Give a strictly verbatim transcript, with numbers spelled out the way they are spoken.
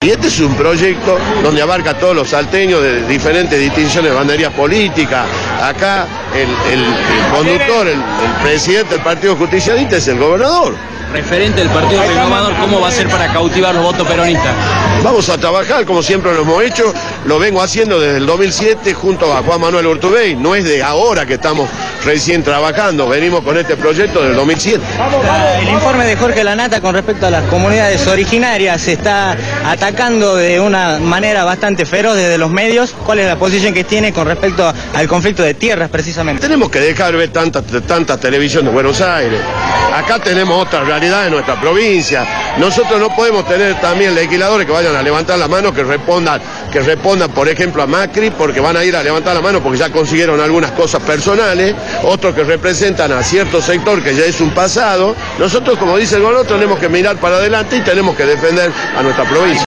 Y este es un proyecto donde abarca a todos los salteños de diferentes distinciones, banderías políticas. Acá el, el, el conductor, el, el presidente del Partido Justicialista es el gobernador. Referente del Partido Renovador, ¿cómo va a ser para cautivar los votos peronistas? Vamos a trabajar como siempre lo hemos hecho, lo vengo haciendo desde el dos mil siete junto a Juan Manuel Urtubey, no es de ahora que estamos recién trabajando, venimos con este proyecto del dos mil siete. El informe de Jorge Lanata con respecto a las comunidades originarias se está atacando de una manera bastante feroz desde los medios. ¿Cuál es la posición que tiene con respecto al conflicto de tierras precisamente? Tenemos que dejar de ver tanta, tanta televisión de Buenos Aires. Acá tenemos otra realidad en nuestra provincia. Nosotros no podemos tener también legisladores que vayan a levantar la mano, que respondan, que respondan, por ejemplo, a Macri, porque van a ir a levantar la mano porque ya consiguieron algunas cosas personales, otros que representan a cierto sector que ya es un pasado. Nosotros, como dice el gobernador, tenemos que mirar para adelante y tenemos que defender a nuestra provincia.